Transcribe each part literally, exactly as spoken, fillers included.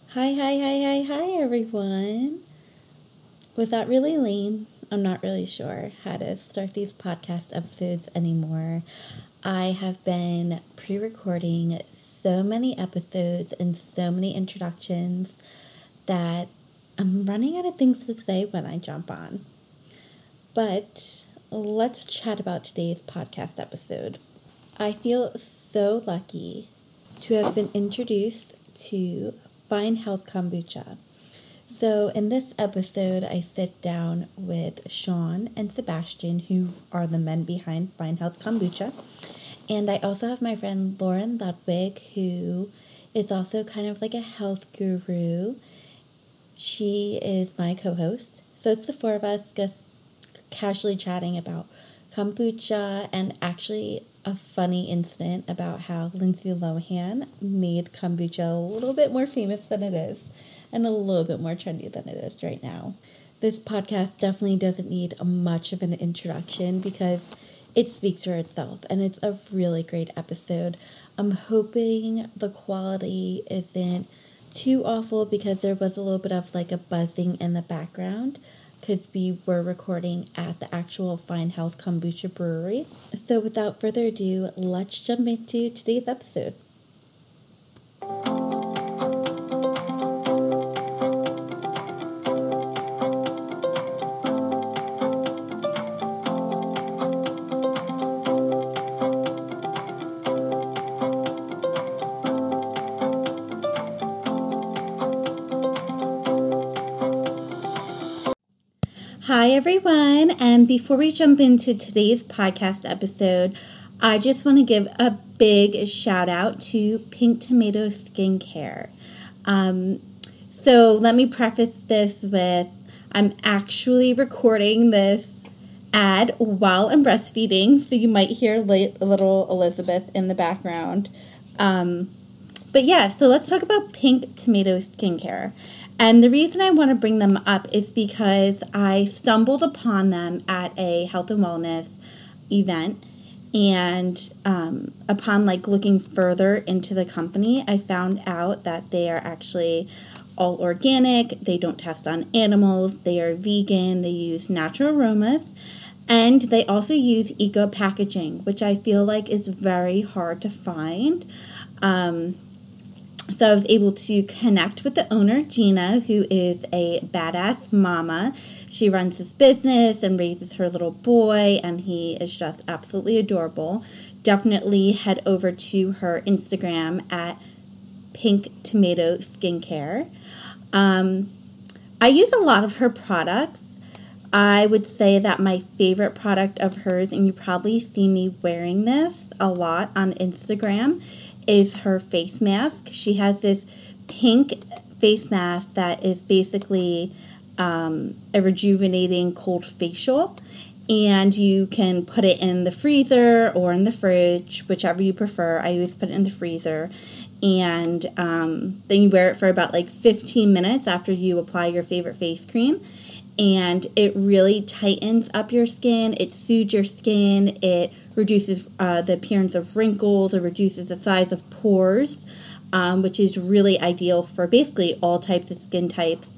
Hi, hi, hi, hi, hi, everyone. Was that really lame? I'm not really sure how to start these podcast episodes anymore. I have been pre recording so many episodes and so many introductions that I'm running out of things to say when I jump on. But let's chat about today's podcast episode. I feel so lucky to have been introduced to Fine Health Kombucha. So, in this episode, I sit down with Sean and Sebastian, who are the men behind Fine Health Kombucha. And I also have my friend Lauren Ludwig, who is also kind of like a health guru. She is my co host. So, it's the four of us just casually chatting about kombucha and actually a funny incident about how Lindsay Lohan made kombucha a little bit more famous than it is and a little bit more trendy than it is right now. This podcast definitely doesn't need much of an introduction because it speaks for itself and it's a really great episode. I'm hoping the quality isn't too awful because there was a little bit of like a buzzing in the background because we were recording at the actual Fine Health Kombucha Brewery. So without further ado, let's jump into today's episode. Hi, everyone. And before we jump into today's podcast episode, I just want to give a big shout out to Pink Tomato Skincare. Um, so let me preface this with I'm actually recording this ad while I'm breastfeeding, so you might hear little Elizabeth in the background. Um, but yeah, so let's talk about Pink Tomato Skincare. And the reason I want to bring them up is because I stumbled upon them at a health and wellness event. And um, upon like looking further into the company, I found out that they are actually all organic. They don't test on animals. They are vegan. They use natural aromas. And they also use eco packaging, which I feel like is very hard to find. Um, So I was able to connect with the owner, Gina, who is a badass mama. She runs this business and raises her little boy, and he is just absolutely adorable. Definitely head over to her Instagram at Pink Tomato Skincare. Um, I use a lot of her products. I would say that my favorite product of hers, and you probably see me wearing this a lot on Instagram, is her face mask. She has this pink face mask that is basically um, a rejuvenating cold facial. And you can put it in the freezer or in the fridge, whichever you prefer. I always put it in the freezer. And um, then you wear it for about like fifteen minutes after you apply your favorite face cream. And it really tightens up your skin. It soothes your skin. It reduces uh, the appearance of wrinkles. It reduces the size of pores, um, which is really ideal for basically all types of skin types.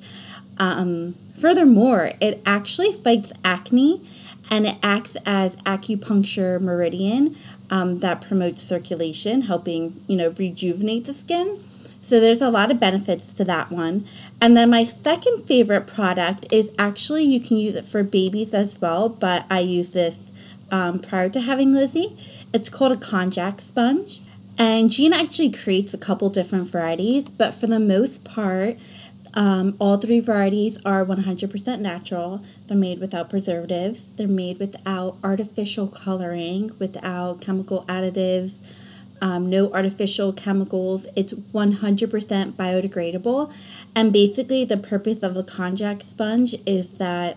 Um, furthermore, it actually fights acne, and it acts as acupuncture meridian um, that promotes circulation, helping, you know, rejuvenate the skin. So there's a lot of benefits to that one. And then my second favorite product is actually, you can use it for babies as well, but I use this um, prior to having Lizzie. It's called a konjac sponge. And Gina actually creates a couple different varieties, but for the most part, um, all three varieties are one hundred percent natural. They're made without preservatives. They're made without artificial coloring, without chemical additives. Um, no artificial chemicals. It's one hundred percent biodegradable. And basically the purpose of the konjac sponge is that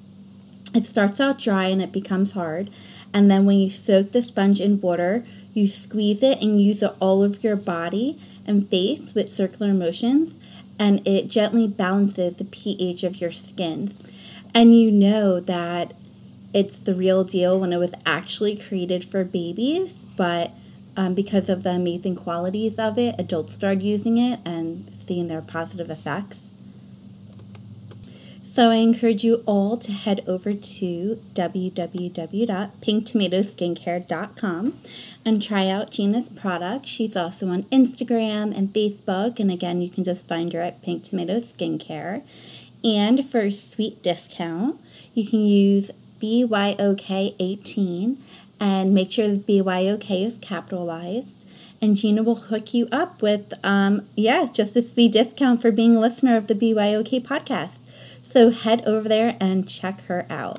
it starts out dry and it becomes hard. And then when you soak the sponge in water, you squeeze it and use it all over your body and face with circular motions. And it gently balances the pH of your skin. And you know that it's the real deal when it was actually created for babies, but Um, because of the amazing qualities of it, adults started using it, and seeing their positive effects. So I encourage you all to head over to w w w dot pink tomato skincare dot com and try out Gina's product. She's also on Instagram and Facebook, and again, you can just find her at Pink Tomato Skincare. And for a sweet discount, you can use B Y O K eighteen, and make sure that B Y O K is capitalized. And Gina will hook you up with, um, yeah, just a sweet discount for being a listener of the B Y O K podcast. So head over there and check her out.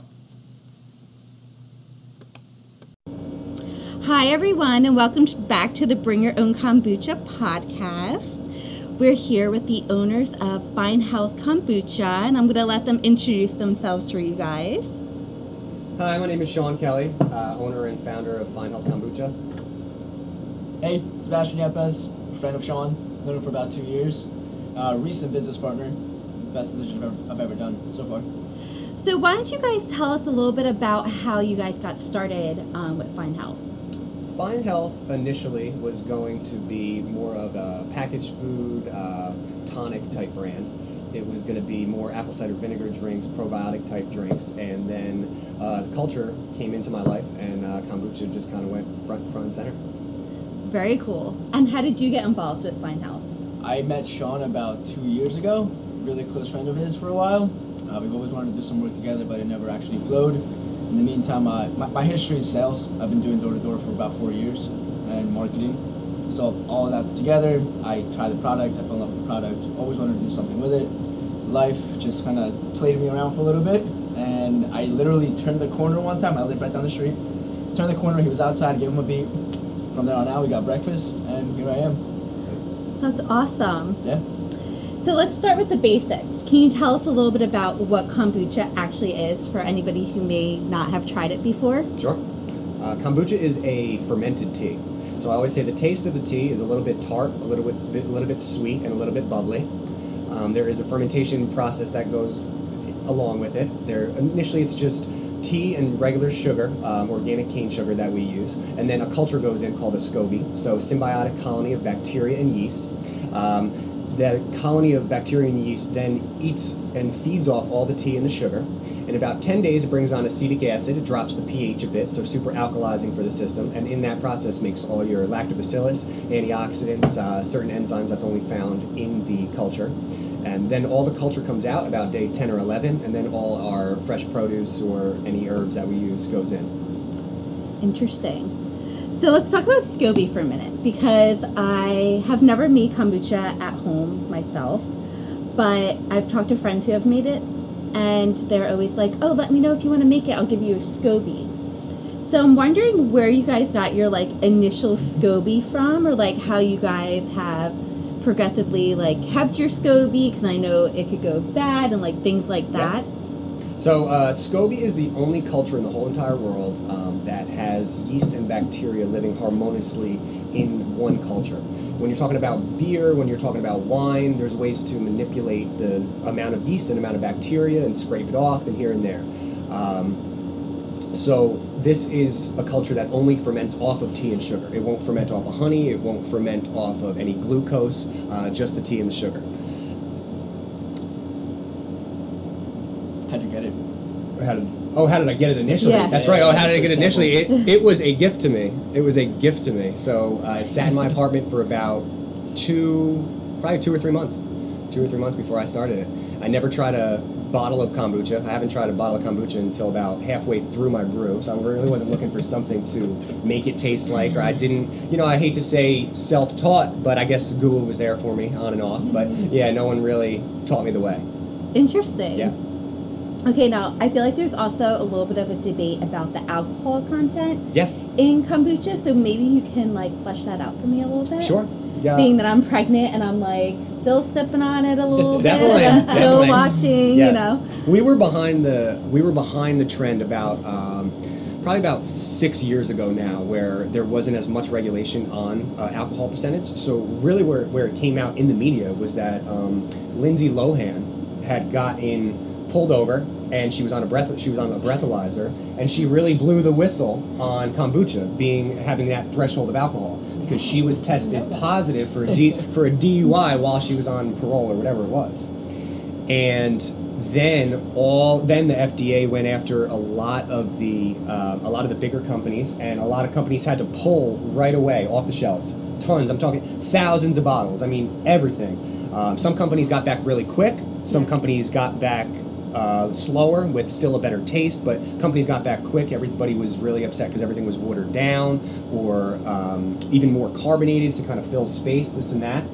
Hi, everyone, and welcome back to the Bring Your Own Kombucha podcast. We're here with the owners of Fine Health Kombucha, and I'm going to let them introduce themselves for you guys. Hi, my name is Sean Kelly, uh, owner and founder of Fine Health Kombucha. Hey, Sebastian Yepes, friend of Sean, known him for about two years. Uh, recent business partner, best decision I've ever, I've ever done so far. So why don't you guys tell us a little bit about how you guys got started um, with Fine Health? Fine Health initially was going to be more of a packaged food, uh, tonic type brand. It was going to be more apple cider vinegar drinks, probiotic type drinks, and then uh, the culture came into my life, and uh, kombucha just kind of went front, front and center. Very cool. And how did you get involved with Fine Health? I met Sean about two years ago, really close friend of his for a while. Uh, we've always wanted to do some work together, but it never actually flowed. In the meantime, uh, my, my history is sales. I've been doing door-to-door for about four years, and marketing. So all of that together, I tried the product, I fell in love with the product, always wanted to do something with it. Life just kind of played me around for a little bit, and I literally turned the corner one time. I lived right down the street. Turned the corner, he was outside, gave him a beat. From there on out, we got breakfast, and here I am. That's awesome. Yeah. So let's start with the basics. Can you tell us a little bit about what kombucha actually is for anybody who may not have tried it before? Sure. Uh, kombucha is a fermented tea. So I always say the taste of the tea is a little bit tart, a little bit, a little bit sweet, and a little bit bubbly. Um, there is a fermentation process that goes along with it. There, initially, it's just tea and regular sugar, um, organic cane sugar that we use, and then a culture goes in called a SCOBY, so symbiotic colony of bacteria and yeast. Um, the colony of bacteria and yeast then eats and feeds off all the tea and the sugar. In about ten days, it brings on acetic acid. It drops the pH a bit, so super alkalizing for the system, and in that process makes all your lactobacillus, antioxidants, uh, certain enzymes that's only found in the culture. And then all the culture comes out about day ten or eleven, and then all our fresh produce or any herbs that we use goes in. Interesting. So let's talk about SCOBY for a minute, because I have never made kombucha at home myself, but I've talked to friends who have made it, and they're always like, oh, let me know if you want to make it, I'll give you a SCOBY. So I'm wondering where you guys got your like initial SCOBY from, or like how you guys have progressively like kept your SCOBY, because I know it could go bad and like things like that. Yes. So uh, SCOBY is the only culture in the whole entire world um, that has yeast and bacteria living harmoniously in one culture. When you're talking about beer, when you're talking about wine, there's ways to manipulate the amount of yeast and amount of bacteria and scrape it off and here and there. Um, so this is a culture that only ferments off of tea and sugar. It won't ferment off of honey, it won't ferment off of any glucose, uh, just the tea and the sugar. How'd you get it? How did, oh, how did I get it initially? Yeah. That's right. Oh, how did I get it initially? It, it was a gift to me. It was a gift to me. So uh, it sat in my apartment for about two, probably two or three months. Two or three months before I started it. I never tried a bottle of kombucha. I haven't tried a bottle of kombucha until about halfway through my brew. So I really wasn't looking for something to make it taste like, or I didn't, you know, I hate to say self-taught, but I guess Google was there for me on and off. But yeah, no one really taught me the way. Interesting. Yeah. Okay, now I feel like there's also a little bit of a debate about the alcohol content Yes. in kombucha, so maybe you can like flesh that out for me a little bit. Sure. Yeah. Being that I'm pregnant and I'm like still sipping on it a little bit, Definitely, and I'm still definitely. watching, Yes. you know. We were behind the we were behind the trend about um, probably about six years ago now, where there wasn't as much regulation on uh, alcohol percentage. So really, where where it came out in the media was that um, Lindsay Lohan had gotten pulled over, and she was on a breath she was on a breathalyzer, and she really blew the whistle on kombucha being having that threshold of alcohol. because she was tested positive for a, D, for a D U I while she was on parole or whatever it was. And then all then the F D A went after a lot of the uh, a lot of the bigger companies, and a lot of companies had to pull right away off the shelves. Tons. I'm talking thousands of bottles. I mean everything. Um, some companies got back really quick. Some companies got back uh, slower with still a better taste, but companies got back quick. Everybody was really upset because everything was watered down or um, even more carbonated to kind of fill space, this and that.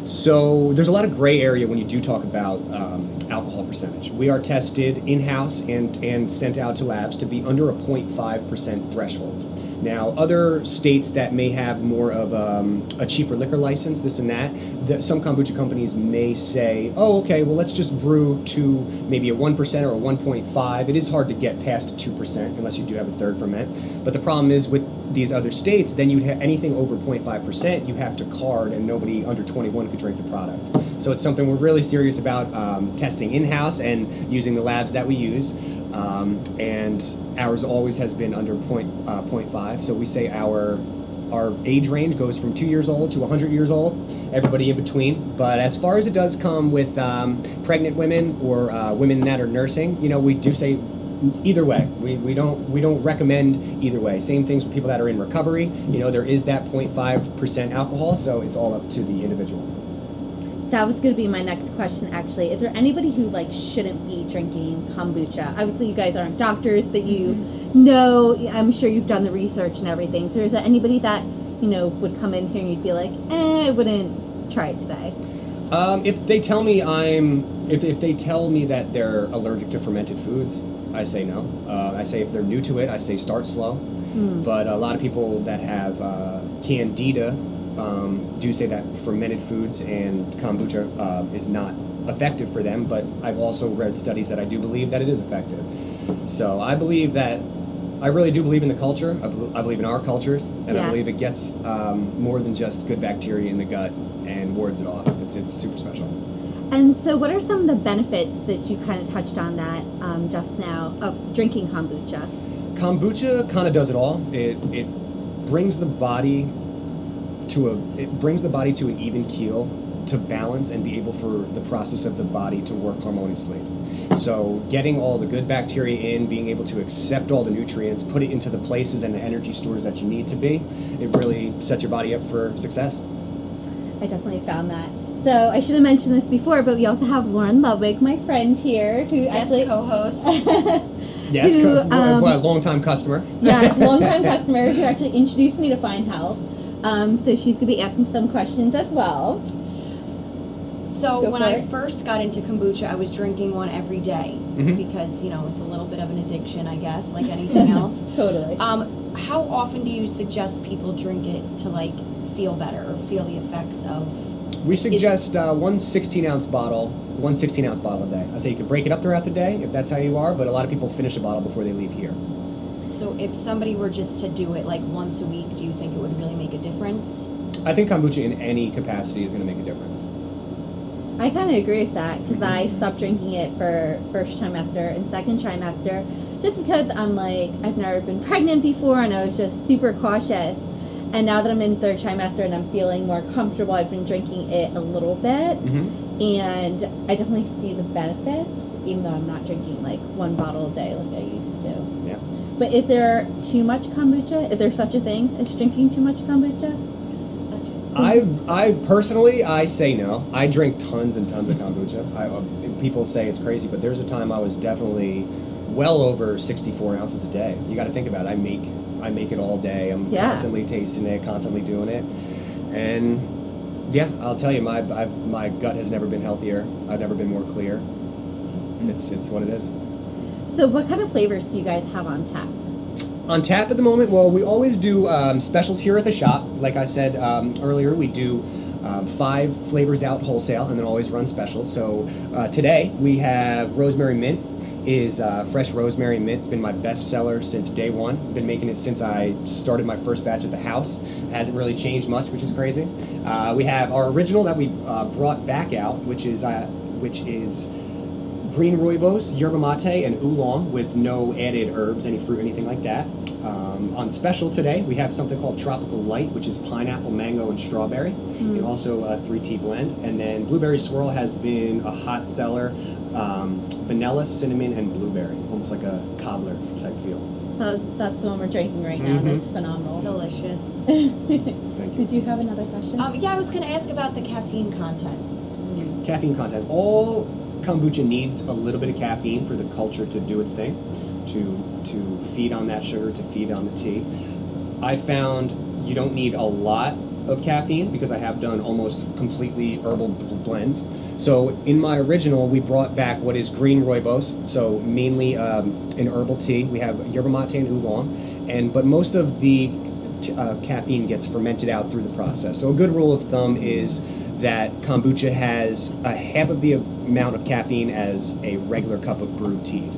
So there's a lot of gray area when you do talk about um, alcohol percentage. We are tested in-house and, and sent out to labs to be under a zero point five percent threshold. Now, other states that may have more of um, a cheaper liquor license, this and that, the, some kombucha companies may say, oh, okay, well, let's just brew to maybe a one percent or a one point five. It is hard to get past a two percent unless you do have a third ferment. But the problem is with these other states, then you'd have anything over zero point five percent, you have to card, and nobody under twenty-one could drink the product. So it's something we're really serious about um, testing in-house and using the labs that we use. Um, and ours always has been under point, uh, point five. So we say our our age range goes from two years old to one hundred years old, everybody in between. But as far as it does come with um, pregnant women or uh, women that are nursing, you know, we do say either way. We, we don't we don't recommend either way. Same things with people that are in recovery. You know, there is that zero point five percent alcohol, so it's all up to the individual. That was going to be my next question, actually. Is there anybody who, like, shouldn't be drinking kombucha? Obviously, you guys aren't doctors, but you mm-hmm. know, I'm sure you've done the research and everything. So is there anybody that, you know, would come in here and you'd be like, eh, I wouldn't try it today? Um, if they tell me I'm, if, if they tell me that they're allergic to fermented foods, I say no. Uh, I say if they're new to it, I say start slow. Mm. But a lot of people that have uh, candida um, do say that fermented foods and kombucha uh, is not effective for them. But I've also read studies that I do believe that it is effective. So I believe that, I really do believe in the culture. I, be- I believe in our cultures, and yeah. I believe it gets um, more than just good bacteria in the gut and wards it off. It's it's super special. And so what are some of the benefits that you kind of touched on that um, just now of drinking kombucha? Kombucha kind of does it all. It it brings the body to a it brings the body to an even keel to balance and be able for the process of the body to work harmoniously. So getting all the good bacteria in, being able to accept all the nutrients, put it into the places and the energy stores that you need to be, it really sets your body up for success. I definitely found that. So I should have mentioned this before, but we also have Lauren Ludwig, my friend here, who yes, actually co-host. yes, who, co- um, a long-time customer. Yeah, long-time customer who actually introduced me to Fine Health. Um, so she's going to be asking some questions as well. So Go when for I it. first got into kombucha, I was drinking one every day mm-hmm. because, you know, it's a little bit of an addiction, I guess, like anything else. Totally. Um, how often do you suggest people drink it to, like, feel better or feel the effects of... We suggest uh, one sixteen-ounce bottle, one sixteen-ounce bottle a day. I say you can break it up throughout the day if that's how you are, but a lot of people finish a bottle before they leave here. So if somebody were just to do it, like, once a week, do you think it would really make a difference? I think kombucha in any capacity is going to make a difference. I kind of agree with that because I stopped drinking it for first trimester and second trimester just because I'm like, I've never been pregnant before and I was just super cautious. And now that I'm in third trimester and I'm feeling more comfortable, I've been drinking it a little bit. Mm-hmm. And I definitely see the benefits, even though I'm not drinking like one bottle a day like I used to. Yeah. But is there too much kombucha? Is there such a thing as drinking too much kombucha? I I personally I say no. I drink tons and tons of kombucha. I, uh, people say it's crazy, but there's a time I was definitely well over sixty-four ounces a day. You got to think about it. I make I make it all day. I'm yeah. constantly tasting it, constantly doing it, and yeah, I'll tell you, my I've, my gut has never been healthier. I've never been more clear. It's it's what it is. So, what kind of flavors do you guys have on tap? On tap at the moment, well, we always do um, specials here at the shop. Like I said um, earlier, we do um, five flavors out wholesale and then always run specials. So uh, today we have rosemary mint. Is uh, fresh rosemary mint. It's been my best seller since day one. I've been making it since I started my first batch at the house. It hasn't really changed much, which is crazy. Uh, we have our original that we uh, brought back out, which is uh, which is green rooibos, yerba mate, and oolong with no added herbs, any fruit, anything like that. Um, on special today, we have something called Tropical Light, which is pineapple, mango, and strawberry, Mm. and also a three-tea blend. And then Blueberry Swirl has been a hot seller, um, vanilla, cinnamon, and blueberry, almost like a cobbler type feel. Oh, that's the one we're drinking right now, and Mhm. it's phenomenal. Delicious. Thank you. Did you have another question? Um, yeah, I was going to ask about the caffeine content. Caffeine content. All kombucha needs a little bit of caffeine for the culture to do its thing, to to feed on that sugar, to feed on the tea. I found you don't need a lot of caffeine because I have done almost completely herbal b- blends. So in my original, we brought back what is green rooibos, so mainly um, an herbal tea. We have yerba mate and oolong, and but most of the t- uh, caffeine gets fermented out through the process. So a good rule of thumb is that kombucha has a half of the amount of caffeine as a regular cup of brewed tea.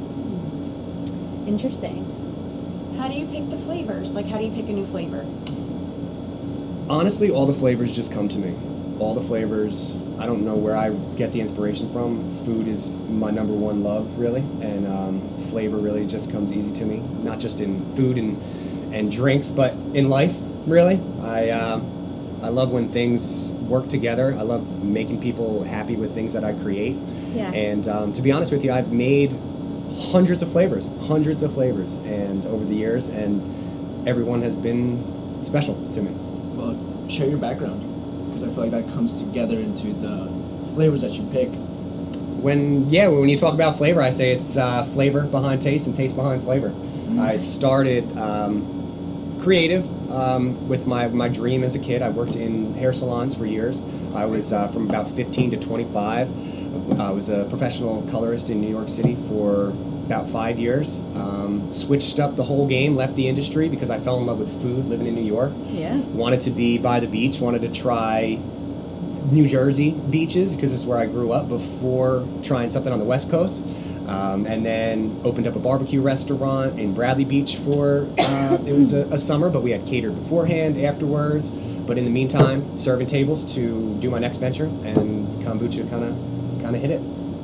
Interesting. How do you pick the flavors? Like, how do you pick a new flavor? Honestly, all the flavors just come to me. All the flavors, I don't know where I get the inspiration from. Food is my number one love, really, and um, flavor really just comes easy to me. Not just in food and and drinks, but in life, really. I um, I love when things work together. I love making people happy with things that I create. Yeah. And um, to be honest with you, I've made hundreds of flavors, hundreds of flavors, and over the years, and everyone has been special to me. Well, share your background, because I feel like that comes together into the flavors that you pick. When yeah, when you talk about flavor, I say it's uh, flavor behind taste and taste behind flavor. Mm. I started um, creative um, with my, my dream as a kid. I worked in hair salons for years. I was uh, from about fifteen to twenty-five. I was a professional colorist in New York City for about five years. Um, switched up the whole game, left the industry because I fell in love with food living in New York. Yeah. Wanted to be by the beach, wanted to try New Jersey beaches because it's where I grew up before trying something on the West Coast. Um, and then opened up a barbecue restaurant in Bradley Beach for, uh, it was a, a summer, but we had catered beforehand, afterwards. But in the meantime, serving tables to do my next venture, and kombucha kind of kind of hit it.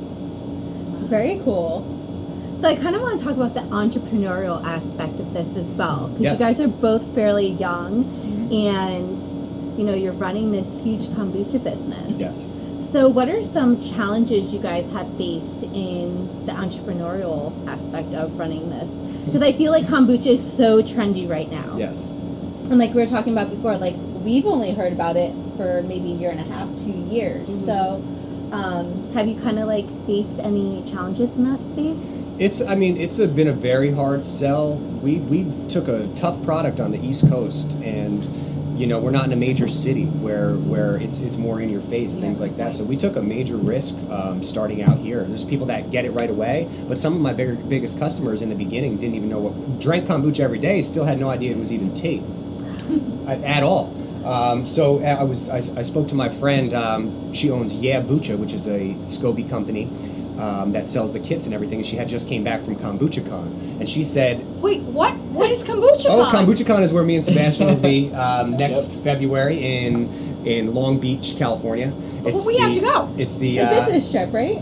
Very cool. So I kind of want to talk about the entrepreneurial aspect of this as well, because Yes. you guys are both fairly young, Mhm. and you know you're running this huge kombucha business. Yes. So what are some challenges you guys have faced in the entrepreneurial aspect of running this? Because I feel like kombucha is so trendy right now. Yes. And like we were talking about before, like we've only heard about it for maybe a year and a half, two years. Mhm. So um, have you kind of like faced any challenges in that space? It's, I mean, it's a, been a very hard sell. We, we took a tough product on the East Coast, and, you know, we're not in a major city where, where it's, it's more in your face, Yeah, things like that. right. So we took a major risk um, starting out here. There's people that get it right away, but some of my bigger, biggest customers in the beginning didn't even know what, drank kombucha every day, still had no idea it was even tea at, at all. Um, so I was I, I spoke to my friend. Um, she owns Yeah Bucha, which is a SCOBY company um, that sells the kits and everything. And she had just came back from KombuchaCon, and she said, Wait, what? What is kombucha? "Oh, KombuchaCon is where me and Sebastian will be um, next Yep. February in in Long Beach, California." Well, we have to go. It's the The uh, business trip, right?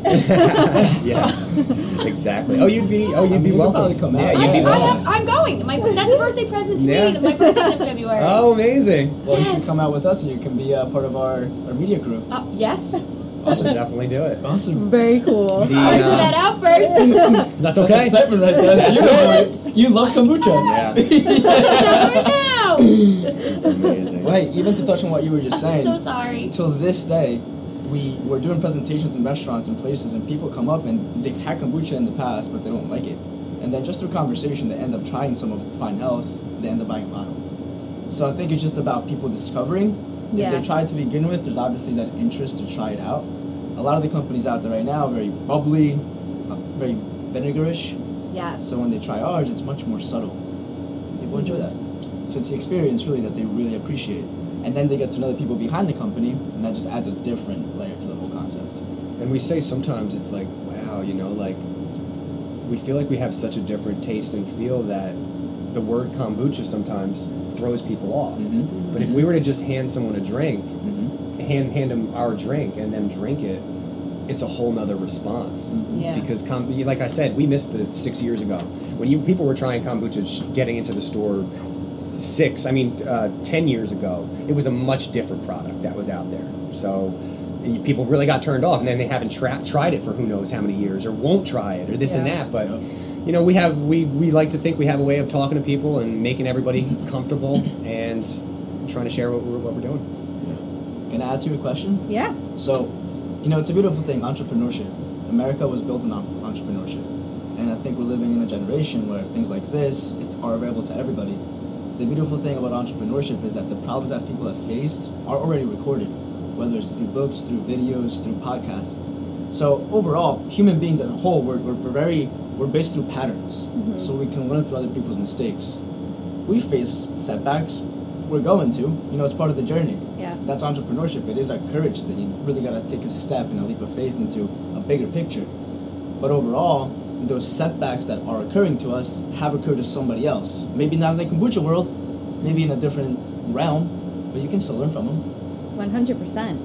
yes, exactly. Oh, you'd be oh you'd I mean, be you could welcome. probably come out, Yeah, yeah. you'd be I, I welcome. have, I'm going. My, that's a birthday present to Yeah. me. My birthday's in February. Oh, amazing! Well, you should Yes. come out with us, and you can be uh, part of our, our media crew. Uh, yes. Awesome, definitely do it. Awesome. Very cool. The, Sorry for uh, that outburst. That's That's okay. excitement right there. That's beautiful. You love kombucha. Yeah. right now. Amazing. Wait, even to touch on what you were just I'm saying. so sorry. Till this day, we were doing presentations in restaurants and places, and people come up and they've had kombucha in the past, but they don't like it. And then just through conversation, they end up trying some of Fine Health, they end up buying a bottle. So I think it's just about people discovering. Yeah. If they try to begin with, there's obviously that interest to try it out. A lot of the companies out there right now are very bubbly, uh, very vinegarish. Yes. So when they try ours, it's much more subtle. People enjoy that. So it's the experience really that they really appreciate. And then they get to know the people behind the company, and that just adds a different layer to the whole concept. And we say sometimes it's like, wow, you know, like we feel like we have such a different taste and feel that the word kombucha sometimes throws people off. Mm-hmm. But if we were to just hand someone a drink, Mm-hmm. hand hand them our drink and them drink it, it's a whole nother response. Yeah. Because, com- like I said, we missed the six years ago. When you people were trying kombucha sh- getting into the store six, I mean, uh, ten years ago, it was a much different product that was out there. So y- people really got turned off, and then they haven't tra- tried it for who knows how many years, or won't try it, or this and Yeah. that. But, Yep. you know, we have we, we like to think we have a way of talking to people and making everybody comfortable and trying to share what we're, what we're doing. Can I add to your question? Yeah. So, you know, it's a beautiful thing, entrepreneurship. America was built on en- entrepreneurship. And I think we're living in a generation where things like this it's, are available to everybody. The beautiful thing about entrepreneurship is that the problems that people have faced are already recorded, whether it's through books, through videos, through podcasts. So overall, human beings as a whole, we're, we're, we're very, we're based through patterns. Mhm. So we can learn through other people's mistakes. We face setbacks, we're going to, you know, it's part of the journey. Yeah. That's entrepreneurship. It is a courage thing. You really got to take a step and a leap of faith into a bigger picture. But overall, those setbacks that are occurring to us have occurred to somebody else. Maybe not in the kombucha world, maybe in a different realm, but you can still learn from them. one hundred percent.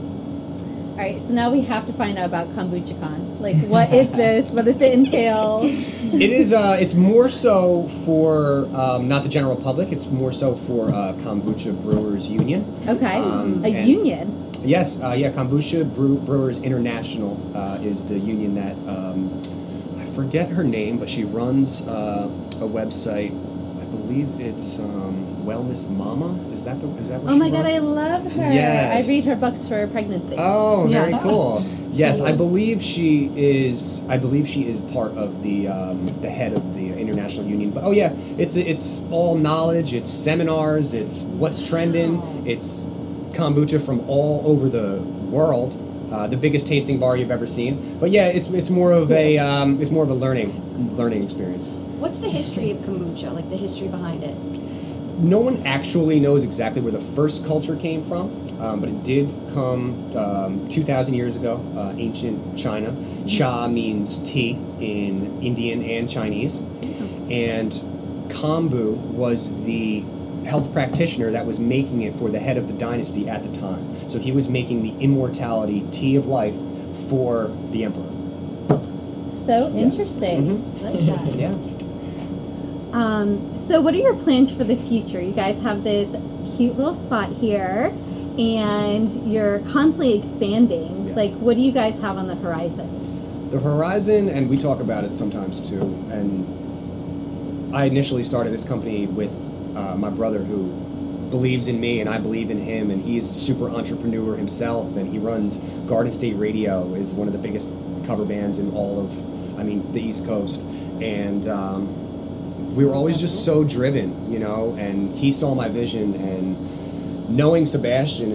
All right, so now we have to find out about KombuchaCon. Like, what is this? What does it entail? It is. Uh, it's more so for um, not the general public. It's more so for uh, Kombucha Brewers Union. Okay, Um, a and- union. Yes, uh, yeah. Kombucha Brew- Brewers International uh, is the union that um, I forget her name, but she runs uh, a website. I believe it's um, Wellness Mama. Is that the? Is that what Oh she my god, runs? I love her. Yes. I read her books for pregnancy. Oh, very Yeah. cool. Yes, I Cool. believe she is. I believe she is part of the um, the head of the international union. But oh yeah, it's it's all knowledge. It's seminars. It's what's trending. Wow. It's kombucha from all over the world. Uh, the biggest tasting bar you've ever seen. But yeah, it's it's more of a um, it's more of a learning learning experience. What's the history of kombucha? Like the history behind it? No one actually knows exactly where the first culture came from, um, but it did come um, two thousand years ago, uh, ancient China. Cha means tea in Indian and Chinese. And kombu was the health practitioner that was making it for the head of the dynasty at the time. So he was making the immortality tea of life for the emperor. So Yes. interesting. Mhm. Like that. Yeah. Um, so what are your plans for the future? You guys have this cute little spot here, and you're constantly expanding. Yes. Like, what do you guys have on the horizon? The horizon, and we talk about it sometimes too, and I initially started this company with uh, my brother who believes in me and I believe in him, and he's a super entrepreneur himself, and he runs Garden State Radio, is one of the biggest cover bands in all of, I mean, the East Coast, and um, we were always just so driven, you know, and he saw my vision, and knowing Sebastian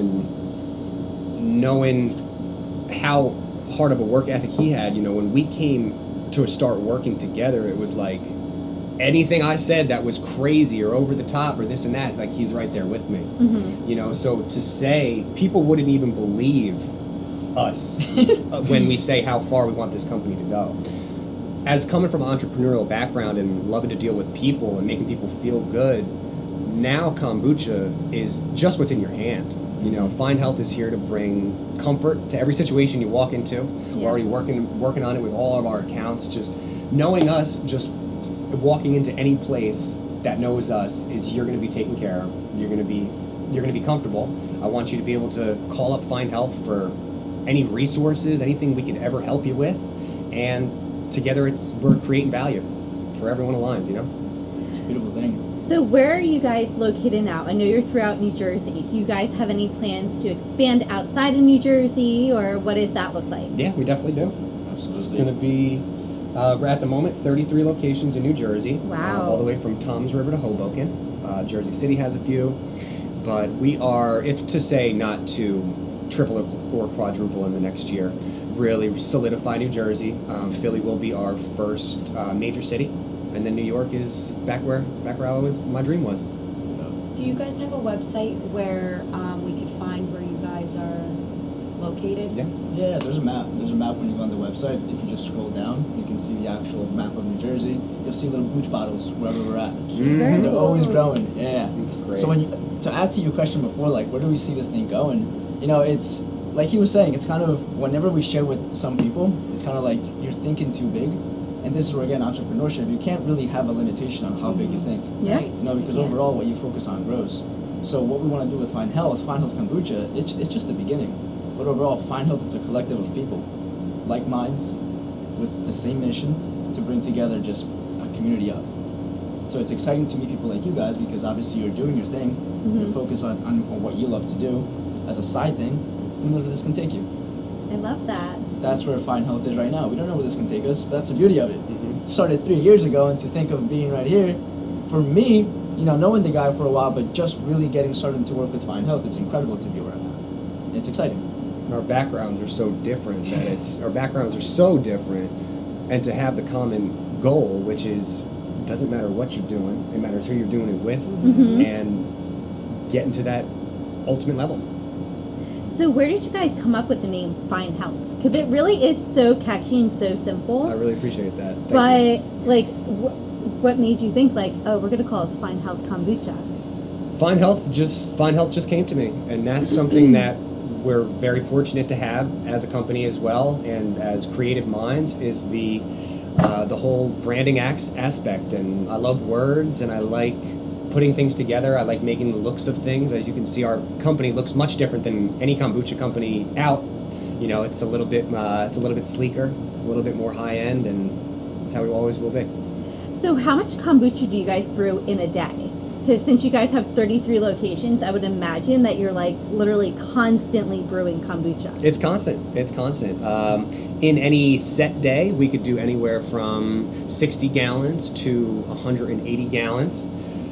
and knowing how hard of a work ethic he had, you know, when we came to start working together, it was like anything I said that was crazy or over the top or this and that, like he's right there with me. Mm-hmm. You know, so to say, people wouldn't even believe us uh, when we say how far we want this company to go. As coming from an entrepreneurial background and loving to deal with people and making people feel good, now kombucha is just what's in your hand. You know, Find Health is here to bring comfort to every situation you walk into. Yeah. We're already working working on it with all of our accounts. Just knowing us, just walking into any place that knows us is you're going to be taken care of. You're going to be you're going to be comfortable. I want you to be able to call up Find Health for any resources, anything we could ever help you with, and together it's we're creating value for everyone aligned. You know. It's a beautiful thing. So where are you guys located now? I know you're throughout New Jersey. Do you guys have any plans to expand outside of New Jersey, or what does that look like? Yeah, we definitely do. It's Absolutely. going to be, uh, we're at the moment, thirty-three locations in New Jersey. Wow. Uh, all the way from Toms River to Hoboken. Uh, Jersey City has a few. But we are, if to say not to triple or quadruple in the next year, really solidify New Jersey. Um, Philly will be our first uh, major city. And then New York is back where back where I was, my dream was. Do you guys have a website where um, we could find where you guys are located? Yeah. Yeah, there's a map. There's a map when you go on the website. If you just scroll down, you can see the actual map of New Jersey. You'll see little booch bottles wherever we're at. Very And they're always cool. growing. Yeah. It's great. So when you, to add to your question before, like, where do we see this thing going? You know, it's like he was saying, it's kind of, whenever we share with some people, it's kind of like you're thinking too big. And this is where, again, entrepreneurship, you can't really have a limitation on how big you think. Yeah. Right. You know, because Yeah. overall, what you focus on grows. So what we want to do with Fine Health, Fine Health Kombucha, it's, it's just the beginning. But overall, Fine Health is a collective of people, like minds, with the same mission to bring together just a community up. So it's exciting to meet people like you guys, because obviously you're doing your thing, you're focused on, on, on what you love to do as a side thing. Who knows where this can take you? I love that. That's where Fine Health is right now. We don't know where this can take us, but that's the beauty of it. Mhm. It started three years ago, and to think of being right here, for me, you know, knowing the guy for a while, but just really getting started to work with Fine Health, it's incredible to be where I'm at. It's exciting. Our backgrounds are so different that it's our backgrounds are so different, and to have the common goal, which is it doesn't matter what you're doing, it matters who you're doing it with, and getting to that ultimate level. So where did you guys come up with the name Fine Health? Because it really is so catchy and so simple. I really appreciate that. Thank but you. like, wh- what made you think like, oh, we're gonna call this Fine Health Kombucha? Fine Health just Fine Health just came to me, and that's something that we're very fortunate to have as a company as well, and as creative minds, is the uh, the whole branding acts aspect. And I love words, and I like putting things together. I like making the looks of things. As you can see, our company looks much different than any kombucha company out. You know, it's a little bit uh, it's a little bit sleeker, a little bit more high end, and that's how we always will be. So how much kombucha do you guys brew in a day? So since you guys have thirty-three locations, I would imagine that you're like literally constantly brewing kombucha. It's constant. It's constant. Um, in any set day, we could do anywhere from sixty gallons to one hundred eighty gallons.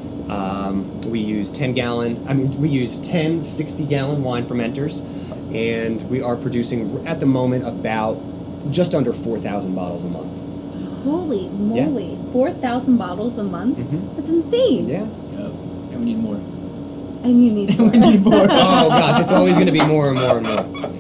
Um, we use ten gallon, I mean, we use ten sixty gallon wine fermenters, and we are producing at the moment about just under four thousand bottles a month. Holy moly, four thousand bottles a month? Mhm. That's insane. Yeah. Yep. And we need more. And you need more. we need more. Oh gosh, it's always going to be more and more and more.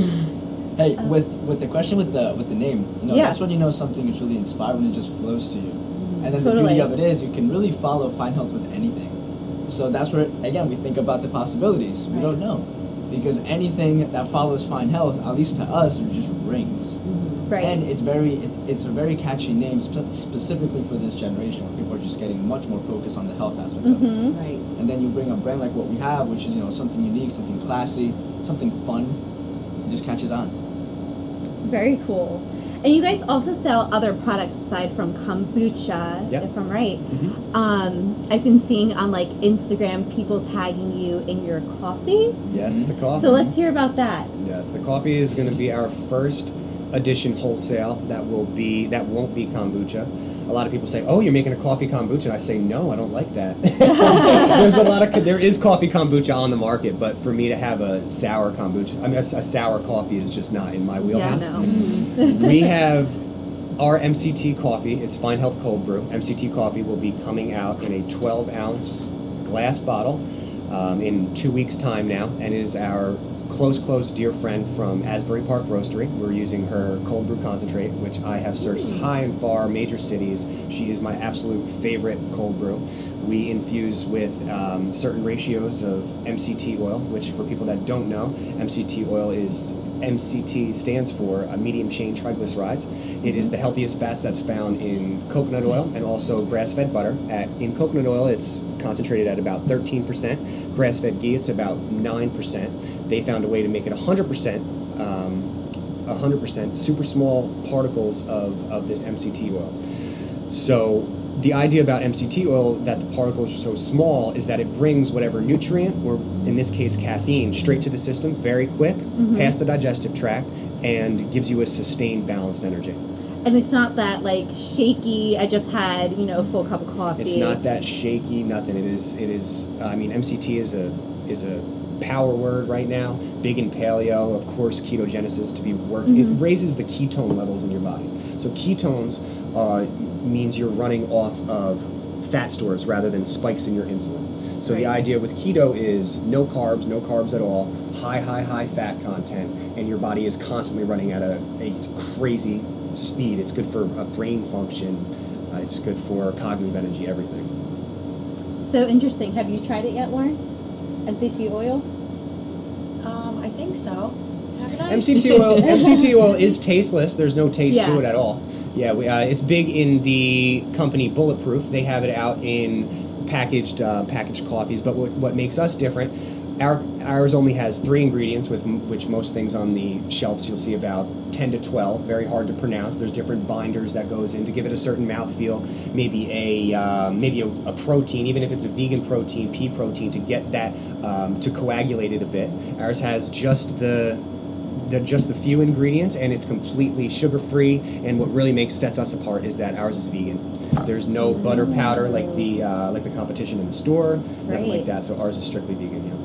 Hey, with with the question with the with the name, you know, Yeah. that's when you know something is really inspired, when it just flows to you. And then Totally. the beauty of it is you can really follow Fine Health with anything. So that's where, again, we think about the possibilities. We don't know. Because anything that follows Fine Health, at least to us, it just rings. Right. And it's very it, it's a very catchy name spe- specifically for this generation, where people are just getting much more focused on the health aspect of it. Mm-hmm. Right. And then you bring a brand like what we have, which is, you know, something unique, something classy, something fun. It just catches on. Very cool. And you guys also sell other products aside from kombucha, Yep. if I'm right. Mhm. Um, I've been seeing on like Instagram people tagging you in your coffee. Yes, the coffee. So let's hear about that. Yes, the coffee is going to be our first edition wholesale that will be that won't be kombucha. A lot of people say, "Oh, you're making a coffee kombucha." And I say, "No, I don't like that." There's a lot of there is coffee kombucha on the market, but for me to have a sour kombucha, I mean a, a sour coffee is just not in my Yeah, wheelhouse. no. We have our M C T coffee. It's Fine Health Cold Brew. M C T coffee will be coming out in a twelve ounce glass bottle um, in two weeks' time now, and is our close, close dear friend from Asbury Park Roastery. We're using her cold brew concentrate, which I have searched high and far, major cities. She is my absolute favorite cold brew. We infuse with um, certain ratios of M C T oil, which for people that don't know, M C T oil is, M C T stands for a medium chain triglycerides. It is the healthiest fats that's found in coconut oil and also grass-fed butter. At, in coconut oil, it's concentrated at about thirteen percent. Grass-fed ghee, it's about nine percent. They found a way to make it one hundred percent, um, one hundred percent super small particles of, of this M C T oil. So the idea about M C T oil, that the particles are so small, is that it brings whatever nutrient, or in this case caffeine, straight to the system very quick, past the digestive tract, and gives you a sustained balanced energy. And it's not that like shaky, I just had, you know, a full cup of coffee. It's not that shaky, nothing. It is, it is, I mean, M C T is a, is a power word right now, big in paleo, of course, ketogenesis to be worked. It raises the ketone levels in your body. So ketones uh, means you're running off of fat stores rather than spikes in your insulin. So the Right. idea with keto is no carbs, no carbs at all, high, high, high fat content, and your body is constantly running at a, a crazy speed. It's good for uh, brain function. Uh, it's good for cognitive energy, everything. So interesting. Have you tried it yet, Lauren? M C T oil? Um, I think so. Haven't I? M C T oil. M C T oil is tasteless. There's no taste Yeah. to it at all. Yeah, we, uh, it's big in the company Bulletproof. They have it out in packaged uh, packaged coffees. But what, what makes us different? Our ours only has three ingredients, with m- which most things on the shelves you'll see about ten to twelve. Very hard to pronounce. There's different binders that goes in to give it a certain mouthfeel. Maybe a uh, maybe a, a protein, even if it's a vegan protein, pea protein, to get that um, to coagulate it a bit. Ours has just the the just the few ingredients, and it's completely sugar free. And what really makes sets us apart is that ours is vegan. There's no butter powder like the uh, like the competition in the store, nothing Right. like that. So ours is strictly vegan. Yeah.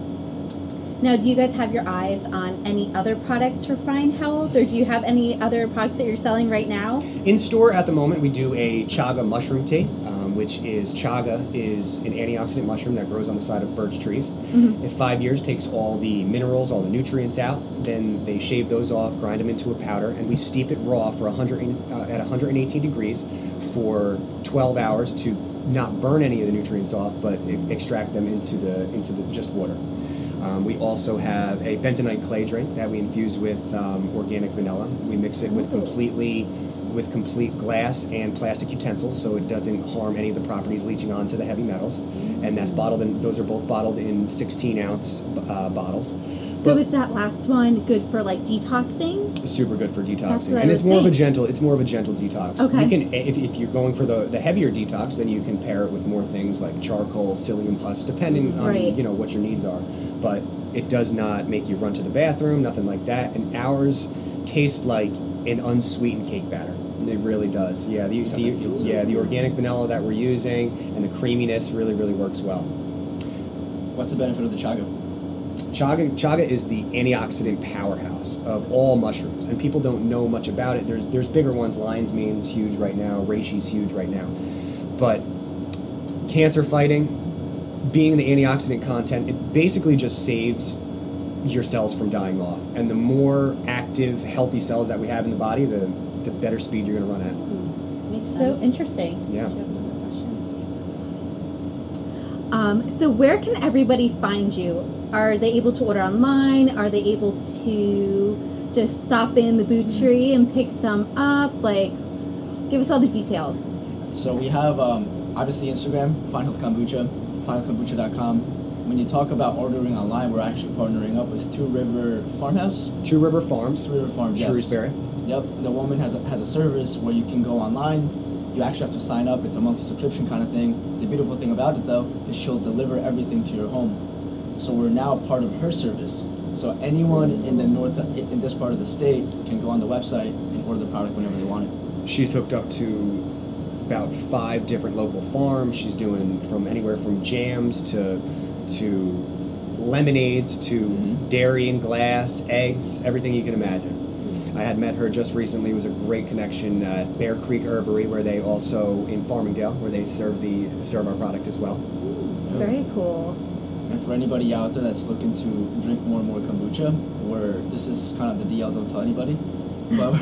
Now, do you guys have your eyes on any other products for Fine Health, or do you have any other products that you're selling right now? In store at the moment, we do a chaga mushroom tea, um, which is chaga is an antioxidant mushroom that grows on the side of birch trees. Mm-hmm. In five years, takes all the minerals, all the nutrients out. Then they shave those off, grind them into a powder, and we steep it raw for one hundred uh, at one hundred eighteen degrees for twelve hours to not burn any of the nutrients off, but e- extract them into the into the just water. Um, we also have a bentonite clay drink that we infuse with um, organic vanilla. We mix it with Ooh. completely with complete glass and plastic utensils, so it doesn't harm any of the properties leaching onto the heavy metals. And that's bottled in; those are both bottled in sixteen ounce uh, bottles. So But is that last one good for like detoxing? super good for That's detoxing, what I and it's would more of a think. gentle. It's more of a gentle detox. Okay. You can, if, if you're going for the, the heavier detox, then you can pair it with more things like charcoal, psyllium husk, depending on Right. you know what your needs are. But it does not make you run to the bathroom, nothing like that. And ours tastes like an unsweetened cake batter. It really does. Yeah, the, It's got the that feel to yeah it. the organic vanilla that we're using and the creaminess really really works well. What's the benefit of the chaga? Chaga, chaga is the antioxidant powerhouse of all mushrooms, and people don't know much about it. There's there's bigger ones. Lion's mane's huge right now. Reishi's huge right now, but cancer fighting, being the antioxidant content, it basically just saves your cells from dying off. And the more active, healthy cells that we have in the body, the the better speed you're going to run at. Makes So sense. interesting. Yeah. Do you have another question? Um, so where can everybody find you? Are they able to order online? Are they able to just stop in the butchery and pick some up? Like, give us all the details. So we have um, obviously Instagram, Fine Health Kombucha, fine health kombucha dot com. When you talk about ordering online, we're actually partnering up with Two River Farmhouse. Two River Farms, Two River Farms, yes. Shrewsbury. Yep, the woman has a, has a service where you can go online. You actually have to sign up. It's a monthly subscription kind of thing. The beautiful thing about it, though, is she'll deliver everything to your home. So we're now part of her service. So anyone in the north, in this part of the state, can go on the website and order the product whenever they want it. She's hooked up to about five different local farms. She's doing from anywhere from jams to to lemonades to Mhm. dairy and glass, eggs, everything you can imagine. I had met her just recently. It was a great connection at Bear Creek Herbery, where they also in Farmingdale, where they serve the serve our product as well. Yep. Very cool. And for anybody out there that's looking to drink more and more kombucha, where this is kind of the D L, don't tell anybody. But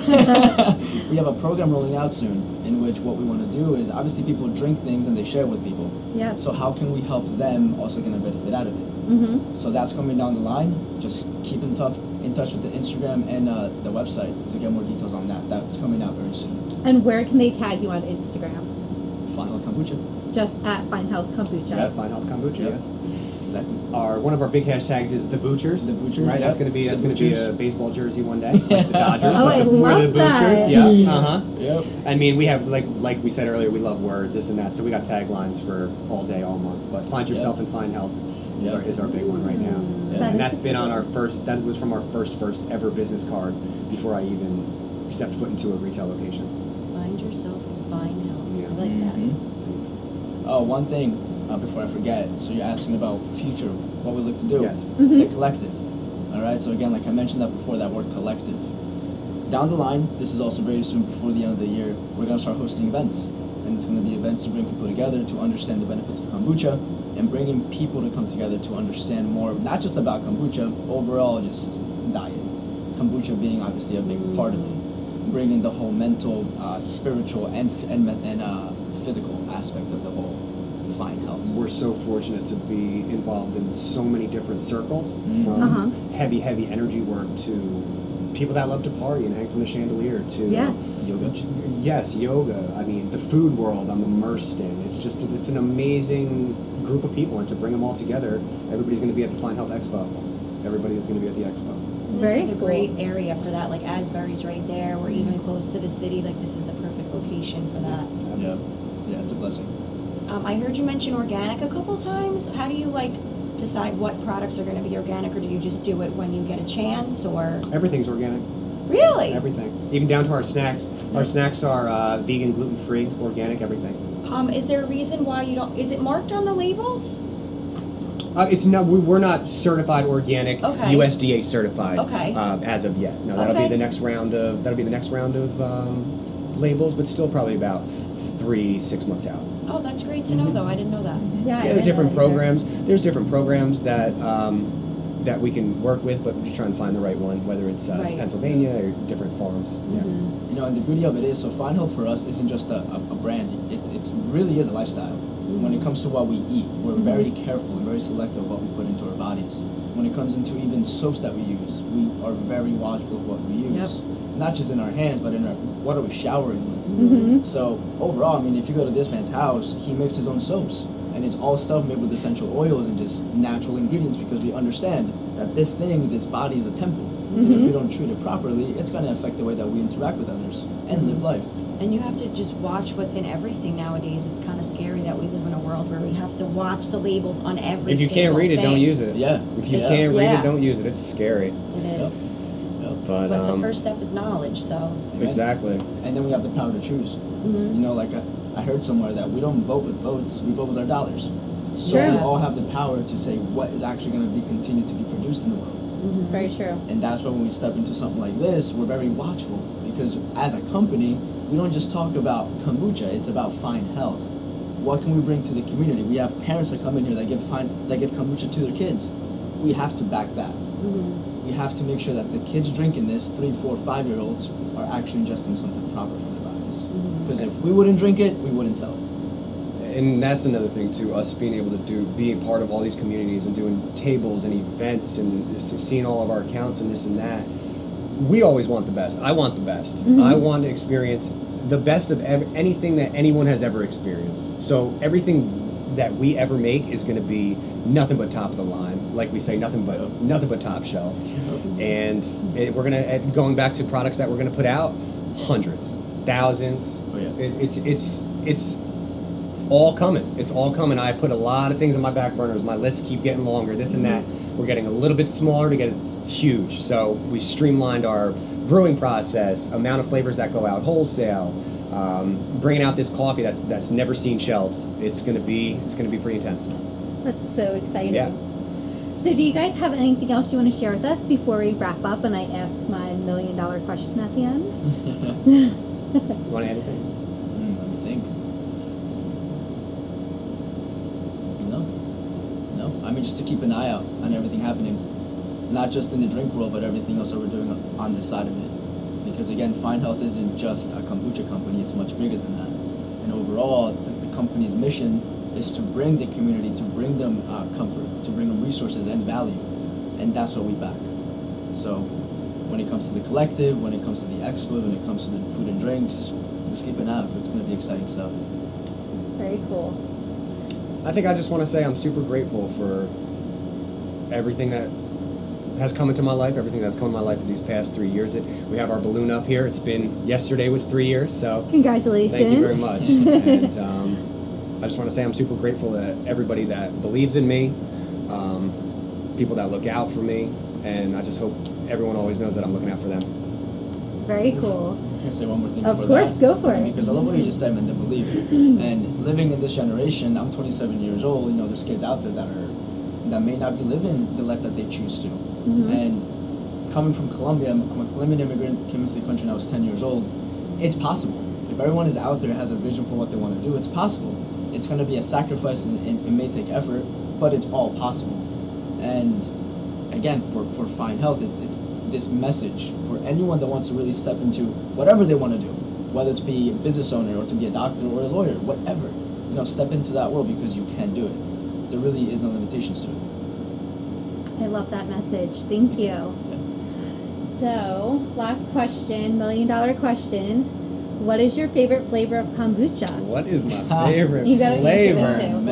we have a program rolling out soon in which what we want to do is obviously people drink things and they share with people. Yeah. So how can we help them also get a benefit out of it? Mm-hmm. So that's coming down the line. Just keep in touch in touch with the Instagram and uh, the website to get more details on that. That's coming out very soon. And where can they tag you on Instagram? Final kombucha. Just at Fine Health Kombucha. Yeah, Fine Health Kombucha. Yep. Yes. Exactly. Our one of our big hashtags is the Butchers. The Butchers, right? yep. That's gonna be that's The gonna be Butchers. a baseball jersey one day, like the Dodgers. Oh, but I the- we're love the that. Butchers. Yeah. Uh huh. Yep. I mean, we have like like we said earlier, we love words, this and that. So we got taglines for all day, all month. But find yourself Yep. and find health is, Yep. our, is our big one right now. Yeah. That And is that's been cool. on our first. That was from our first first ever business card before I even stepped foot into a retail location. Find yourself and find help. Yeah. I like that. Mhm. Oh, one thing uh, before I forget. So you're asking about future, what we look to do. Yes. Mhm. The collective. All right. So again, like I mentioned that before, that word collective. Down the line, this is also very soon before the end of the year. We're gonna start hosting events, and it's gonna be events to bring people together to understand the benefits of kombucha, and bringing people to come together to understand more, not just about kombucha, overall just diet. Kombucha being obviously a big part of it, bringing the whole mental, uh, spiritual, and f- and men- and uh, physical aspect of the whole fine health. We're so fortunate to be involved in so many different circles, Mhm. from Uh-huh. heavy, heavy energy work to people that love to party and hang from the chandelier to Yeah. Yoga. yes, yoga. I mean, the food world I'm immersed in. It's just it's an amazing group of people, and to bring them all together, everybody's going to be at the Fine Health Expo. Everybody is going to be at the expo. This Very is a cool. great area for that. Like Asbury's right there. We're even close to the city. Like this is the perfect location for that. Yeah, yeah, it's a blessing. Um, I heard you mention organic a couple times. How do you like decide what products are going to be organic, or do you just do it when you get a chance, or Everything's organic. really? Everything, even down to our snacks. Our snacks are uh, vegan, gluten free, organic, everything. Um, is there a reason why you don't? Is it marked on the labels? Uh, it's no, we, we're not certified organic, Okay. U S D A certified Okay. uh, as of yet. No, that'll Okay. be the next round of that'll be the next round of um, labels, but still probably about three, six months out. Oh, that's great to know, though. I didn't know that. Yeah, I Yeah, there's didn't different know that either. programs. There's different programs that um, that we can work with, but we're just trying to find the right one, whether it's uh, Right. Pennsylvania or different farms. Yeah. Mhm. You know, and the beauty of it is, so Fine Health for us isn't just a, a, a brand. It it really is a lifestyle. When it comes to what we eat, we're very careful and very selective what we put into our bodies. When it comes into even soaps that we use, we are very watchful of what we use. Not just in our hands, but in our, what are we showering with? Mhm. So overall, I mean, if you go to this man's house, he makes his own soaps. And it's all stuff made with essential oils and just natural ingredients, because we understand that this thing, this body is a temple. And if we don't treat it properly, it's going to affect the way that we interact with others and live life. And you have to just watch what's in everything nowadays. It's kind of scary that we live in a world where we have to watch the labels on every If you single can't read it, thing. don't use it. Yeah. If you Yeah. can't read Yeah. it, don't use it. It's scary. It is. Yep. But, But um, the first step is knowledge, so. Amen. exactly. And then we have the power to choose. Mhm. You know, like I, I heard somewhere that we don't vote with votes, we vote with our dollars. So True. we all have the power to say what is actually going to be continued to be produced in the world. Mhm. Very true. And that's why when we step into something like this, we're very watchful, because as a company, we don't just talk about kombucha, it's about fine health. What can we bring to the community? We have parents that come in here that give fine, that give kombucha to their kids. We have to back that. Mhm. We have to make sure that the kids drinking this, three, four, five year olds, are actually ingesting something proper for their bodies. Mhm. Because if we wouldn't drink it, we wouldn't sell it. And that's another thing too, us being able to do, be a part of all these communities and doing tables and events and s- seeing all of our accounts and this and that. We always want the best. I want the best. Mhm. I want to experience the best of ev- anything that anyone has ever experienced. So everything that we ever make is going to be nothing but top of the line. Like we say, nothing but nothing but top shelf. And it, we're gonna and going back to products that we're gonna put out, hundreds, thousands. Oh, yeah. It, it's it's it's all coming. It's all coming. I put a lot of things on my back burners. My lists keep getting longer. This and that. We're getting a little bit smaller to get huge. So we streamlined our brewing process, amount of flavors that go out wholesale. Um, bringing out this coffee that's that's never seen shelves. It's gonna be it's gonna be pretty intense. That's so exciting. Yeah. So do you guys have anything else you want to share with us before we wrap up and I ask my million dollar question at the end? You want to add anything? Mm, let me think. No. No. I mean, just to keep an eye out on everything happening. Not just in the drink world, but everything else that we're doing on this side of it. Because again, Fine Health isn't just a kombucha company, it's much bigger than that. And overall, the, the company's mission is to bring the community, to bring them uh, comfort, to bring them resources and value. And that's what we back. So when it comes to the collective, when it comes to the expo, when it comes to the food and drinks, just keep an eye out. It's going to be exciting stuff. Very cool. I think I just want to say I'm super grateful for everything that has come into my life, everything that's come in my life in these past three years. It, we have our balloon up here. It's been, yesterday was three years, so Congratulations. thank you very much. And um, I just want to say I'm super grateful to everybody that believes in me, um, people that look out for me, and I just hope everyone always knows that I'm looking out for them. Very cool. Can I say one more thing Of before course, that? go for it. Because I love what you just said, man, the belief. And living in this generation, I'm twenty-seven years old, you know, there's kids out there that are, that may not be living the life that they choose to. Mhm. And coming from Colombia, I'm, I'm a Colombian immigrant, came into the country when I was ten years old. It's possible. If everyone is out there and has a vision for what they want to do, it's possible. It's going to be a sacrifice and, and it may take effort, but it's all possible. And again, for, for Fine Health, it's, it's this message for anyone that wants to really step into whatever they want to do, whether it's be a business owner or to be a doctor or a lawyer, whatever. you know, step into that world because you can do it. There really is no limitations to it. I love that message. Thank you. Yeah. So, last question, million dollar question. What is your favorite flavor of kombucha? What is my favorite You gotta flavor? answer this too.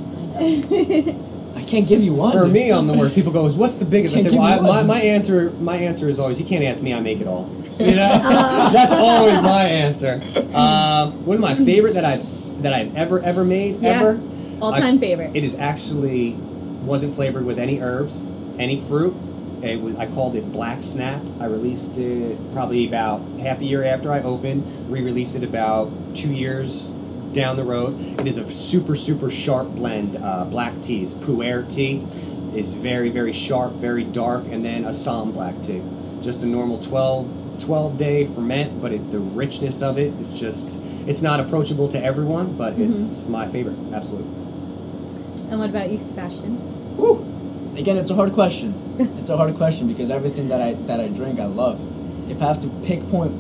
Man. I can't give you one. For me, I'm the worst. People go, "What's the biggest?" I Can't said, give well, I, you my, one. my answer my answer is always, you can't ask me, I make it all. You know, that's always my answer. Um, one of my favorite that I that I've ever ever made Yeah. ever. All time I- favorite. It is actually wasn't flavored with any herbs, any fruit. It was, I called it Black Snap. I released it probably about half a year after I opened. Re-released it about two years down the road. It is a super, super sharp blend. Uh, black teas. Pu'er tea is very, very sharp, very dark, and then Assam black tea. Just a normal twelve, twelve day ferment, but it, the richness of it is just, it's not approachable to everyone, but Mm-hmm. it's my favorite, absolutely. And what about you, Sebastian? Woo. Again, it's a hard question. It's a hard question because everything that I that I drink, I love. If I have to pick point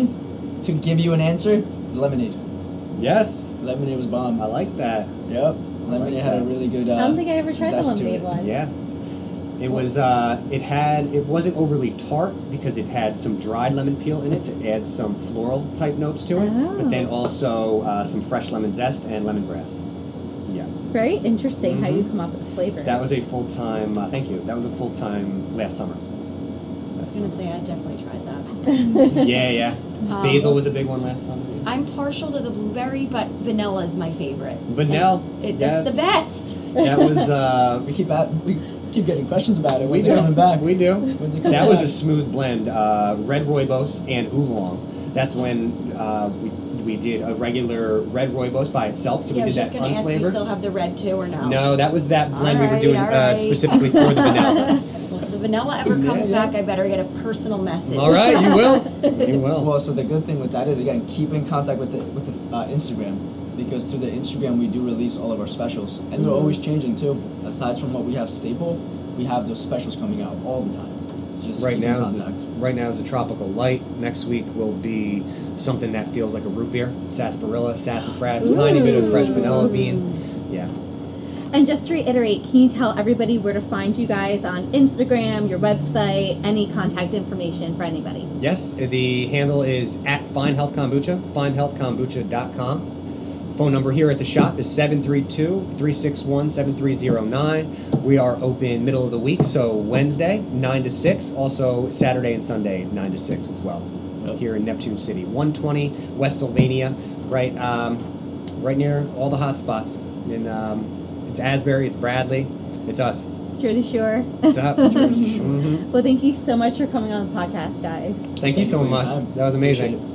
one to give you an answer, lemonade. Yes, Lemonade was bomb. I like that. Yep. Lemonade like had a that. really good. Uh, I don't think I ever tried the zest to lemonade it. one. Yeah. It was, uh, it had, it wasn't overly tart because it had some dried lemon peel in it to add some floral type notes to it, Oh. but then also uh, some fresh lemon zest and lemongrass. Yeah. Very interesting how you Mhm. come up with flavors. That was a full time, uh, thank you, that was a full time last summer. I was gonna say I definitely tried that. Yeah, yeah. Um, Basil was a big one last summer. I'm partial to the blueberry, but vanilla is my favorite. Vanilla, It, yes. It's the best. That was, uh, We keep at we keep getting questions about it. we When's do. it coming back? We do. When's it coming That was back? a smooth blend. Uh, red rooibos and oolong. That's when uh, we we did a regular red rooibos by itself. So Yeah, I we was did just that gonna ask you unflavored. still have the red too or no? No, that was that blend we were Alright, doing uh, alright. specifically for the vanilla. Well, if the vanilla ever Yeah, comes yeah. back, I better get a personal message. All right, you will. You will. Well, so the good thing with that is again keep in contact with the with the uh, Instagram because through the Instagram we do release all of our specials and they're Mhm. always changing too. Aside from what we have staple, we have those specials coming out all the time. Just right keep now, in is the, contact. right now is a tropical light. Next week will be something that feels like a root beer, sarsaparilla, sassafras, tiny bit of fresh vanilla bean. Yeah. And just to reiterate, can you tell everybody where to find you guys on Instagram, your website, any contact information for anybody? Yes, the handle is at Fine Health Kombucha, fine health kombucha dot com. Phone number here at the shop is seven three two, three six one, seven three zero nine. We are open middle of the week, so Wednesday, nine to six. Also Saturday and Sunday, nine to six as well. Yep. Here in Neptune City. one twenty West Sylvania, right um, right near all the hot spots. And, um, it's Asbury, it's Bradley, it's us. Jersey Shore. It's up. Mhm. Well, thank you so much for coming on the podcast, guys. Thank you you so for your much. time. That was amazing. Appreciate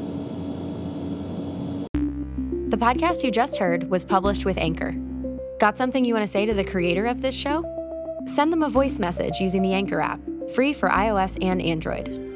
The podcast you just heard was published with Anchor. Got something you want to say to the creator of this show? Send them a voice message using the Anchor app, free for iOS and Android.